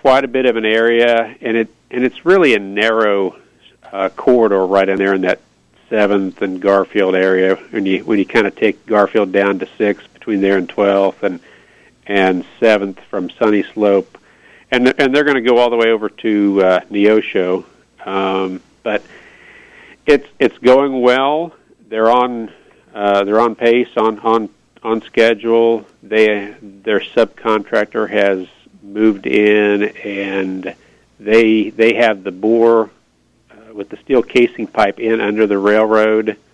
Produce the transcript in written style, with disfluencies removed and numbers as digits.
quite a bit of an area, and it's really a narrow corridor right in there in that 7th and Garfield area. When you kind of take Garfield down to 6th, between there and 12th, and 7th from Sunny Slope, and they're going to go all the way over to Neosho, but it's going well. They're on pace, on schedule. Their subcontractor has moved in, and they have the bore with the steel casing pipe in under the railroad